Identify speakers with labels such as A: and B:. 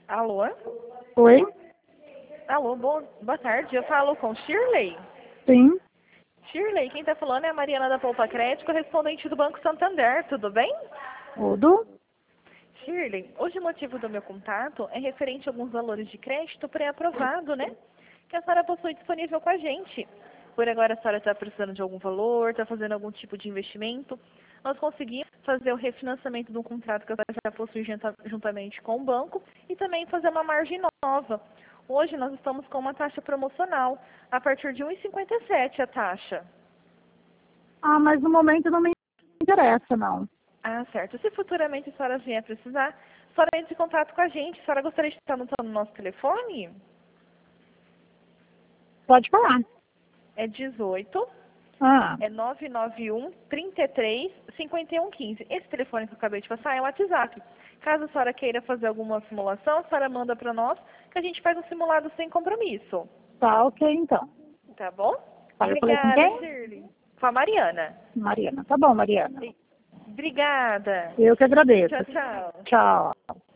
A: Alô?
B: Oi?
A: Alô, boa tarde. Eu falo com Shirley.
B: Sim,
A: Shirley, quem está falando é a Mariana da Poupa Crédito, correspondente do Banco Santander. Tudo bem?
B: tudo?
A: Shirley, hoje o motivo do meu contato é referente a alguns valores de crédito pré-aprovado, né? Que a senhora possui disponível com a gente. Por agora a senhora está precisando de algum valor, está fazendo algum tipo de investimento. Nós conseguimos fazer o refinanciamento de um contrato que a senhora já possui juntamente com o banco e também fazer uma margem nova. Hoje nós estamos com uma taxa promocional, a partir de 1,57 a taxa.
B: Ah, mas no momento não me interessa, não.
A: Ah, certo. Se futuramente a senhora vier precisar, a senhora entre em contato com a gente. A senhora gostaria de estar anotando o nosso telefone?
B: Pode falar.
A: É 18
B: Ah,
A: é 991 33 5115. Esse telefone que eu acabei de passar é o WhatsApp. Caso a senhora queira fazer alguma simulação, a senhora manda para nós que a gente faz um simulado sem compromisso.
B: tá ok então.
A: Tá bom?
B: Tá, eu falei com
A: Obrigada,
B: quem?
A: Shirley. Com a Mariana.
B: Mariana. Tá bom, Mariana.
A: Obrigada.
B: Eu que agradeço.
A: Tchau, tchau.
B: Tchau.